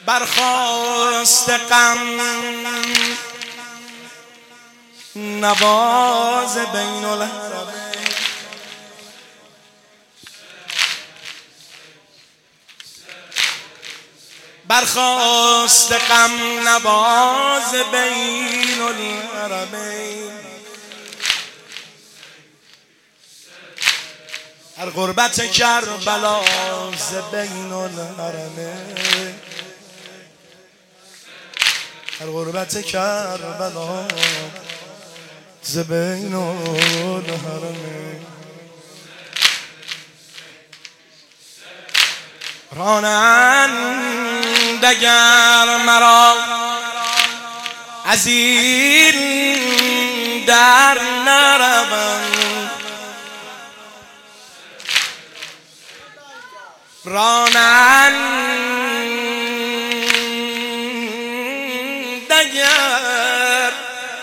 برخاست غم نواز بین الحرمین، برخاست غم نواز بین الحرمین. هر غربت کربلا ز بین الحرمین، هر غربت کربلا ز بین الحرمین. رانند اگر مرا از این در نروم، رانند اگر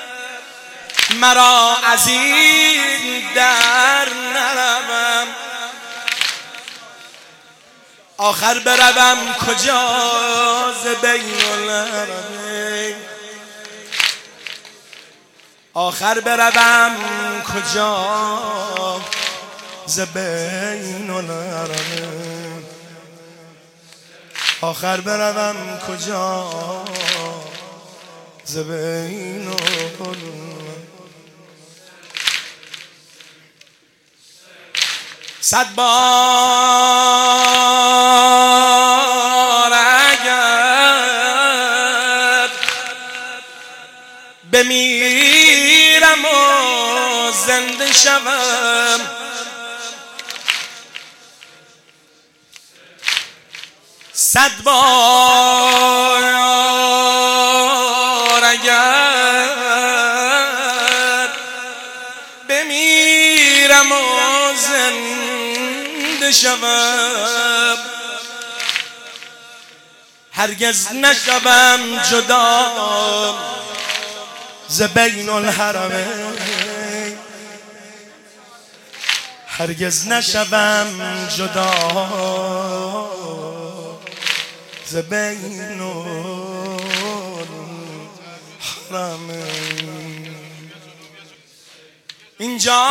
مرا از این در نروم، آخر بروم کجا ز بین الحرمین، آخر بروم کجا ز بین الحرمین، آخر بروم کجا ز بین الحرمین. صد بار اگر بمیرم و زنده شوم، صد بار اگر بمیرم و زنده شوم، هرگز نشوم جدا ز بین الحرمین، هرگز نشوم جدا ز بین الحرمین. اینجا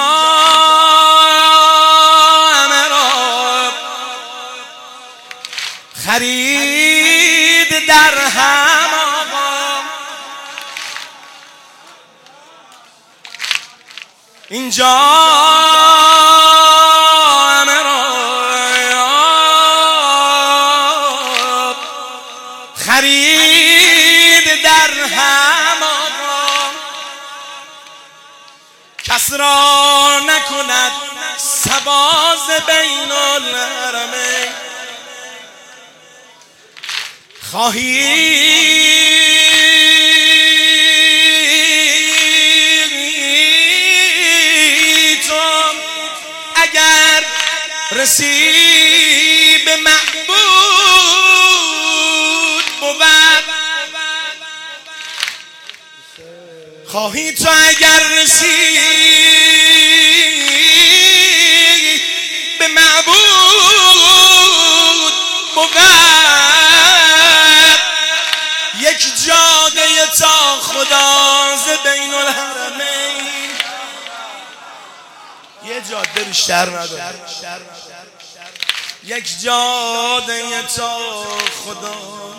مرا خرید در هم آقا، اینجا خرید در هم آقا، کس را نکند سواز بین الحرمین. خواهی تو اگر رسی به معبود بود، خواهی تو اگر رسی به معبود بود، یک جاده تا خدا ز بین الحرمین، یه جاده بیشتر نداره، یک جاده تا خدا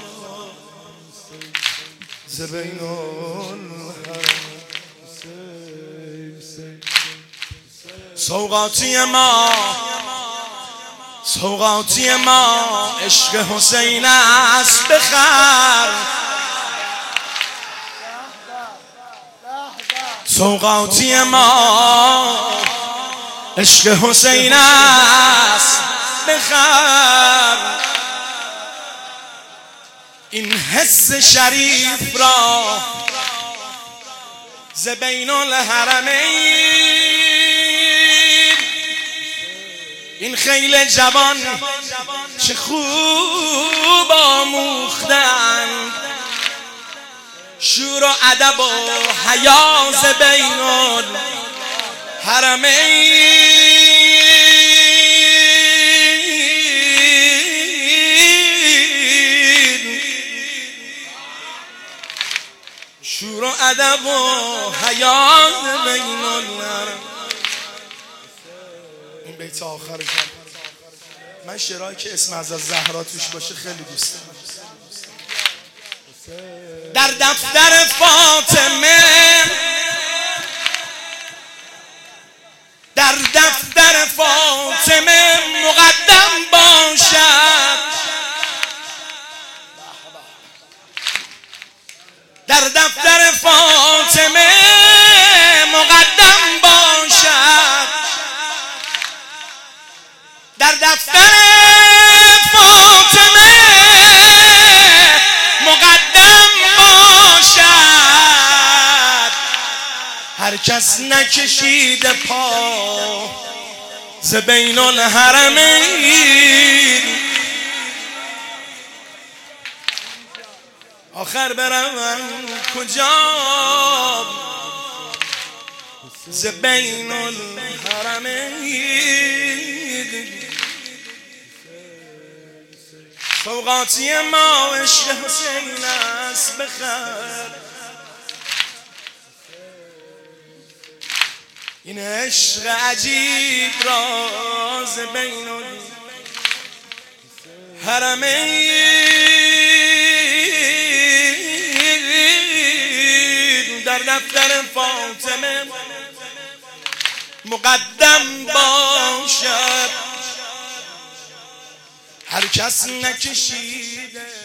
ز بین الحرمین. سوغاتی ما، سوغاتی ما عشق حسین است بخر، سوغاتی ما عشق حسین است بخر. این حس شریف را ز بین الحرمین، این خیل جوان چه خوب آموختند، شور و ادب و حیا ز بین الحرمین. ادب و حیا بین الحرم. این بیت آخرش من شعرهایی که اسم از زهرا توش باشه خیلی دوست دارم. در دفتر فاطمه، در دفتر فاطمه مقدم باشد، در دفتر فاطمه مقدم باشد، در دفتر فاطمه مقدم باشد. هر کس نکشید پا ز بین الحرمین. آخر برم کجا ز بین الحرمین. سوغاتی ما عشق حسین است بخر، این عشق عجیب راز بین الحرمین. در دفتر فاطمه مقدم باشد، هر کس نکشیده